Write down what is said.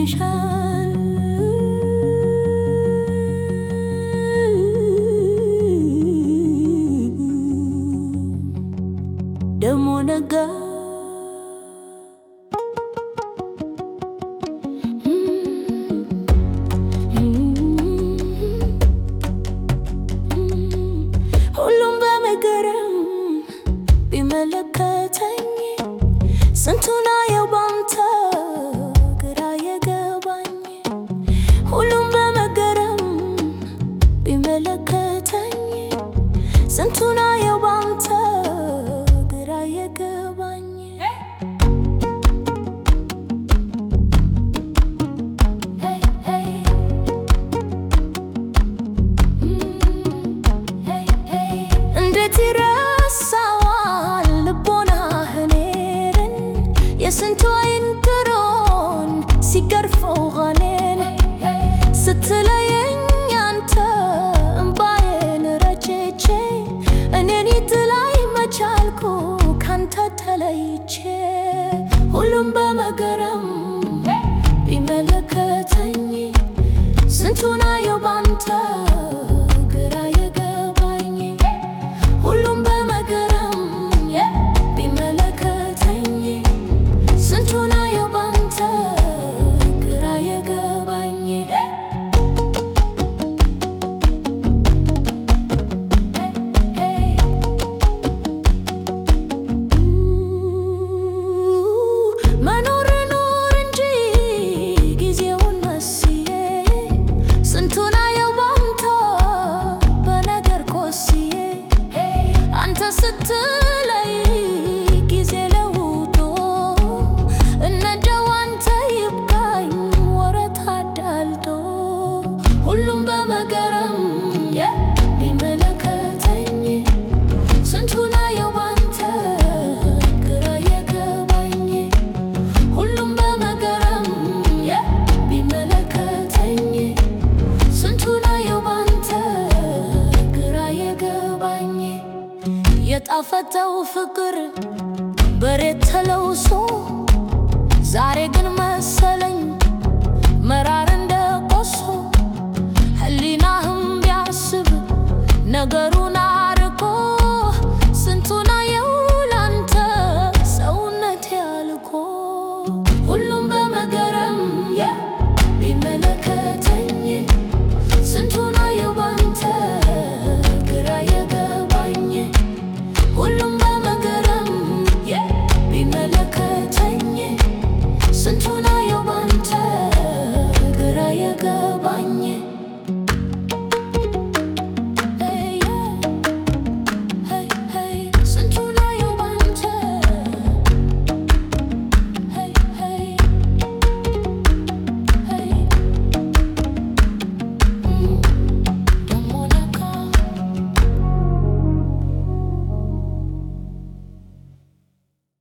ይመሻል ደሞ ነጋ ሁሉም በመገረም ቢመለከተኝ ስንቱን አየው ባንተ ግራ የገባኝ ሁሉም በመገረም ቢመለከተኝ ስንቱን አየው ባንተ ግራ የገባኝ እንዴት ይረሳዋል ልቦናህን የስንቱ አይን ድሮን ሲገርፈው ሆነን ስትለየኝ አንተ እምባዬን ረጭቼ እኔን ጥላይ መቻልኩ ካንተ ተለይቼ ሁሉም በመገረም ቢመለከተኝ ስንቱን አየው ባንተ ግራ የገባኝ ሁሉም በመገረም ቢመለከተኝ ስንቱን አየው ባንተ ግራ የገባኝ መኖር ኖር እንጂ ጊዜውን መስዬ ስንቱን አየው ባንተ በነገር ኮስዬ አንተ ስትለይ ጊዜ ለውጦ እነደው አንተ ይብቃኝ ወረት አዳልጦ ሁሉም በመገረም ቢመለከተኝ ስንቱን አየው ባንተ ግራ የገባኝ ሁሉም በመገረም ቢመለከተኝ ስንቱን አየው ባንተ ግራ የገባኝ የጣፈጠው ፍቅር በሬት ተለውሶ ዛሬ ግን መሰለኝ መራር እንደ ቆሶ ህሊናህም ቢያስብ ነገሩን አርቆ ስንቱን አየው ላንተ ሰውነቴ አልቆ ሁሉም በመገረም ቢመለከተኝ ስንቱን አየው ባንተ ግራ የገባኝ ሁሉም በመገረም ቢመለከተኝ ስንቱን አየው ባንተ ግራ የገባኝ